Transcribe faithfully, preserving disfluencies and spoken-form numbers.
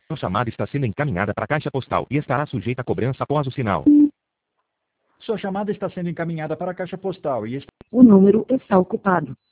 A chamada está sendo encaminhada para a caixa postal e estará sujeita a cobrança após o sinal. Sua chamada está sendo encaminhada para a caixa postal e está... O número está ocupado.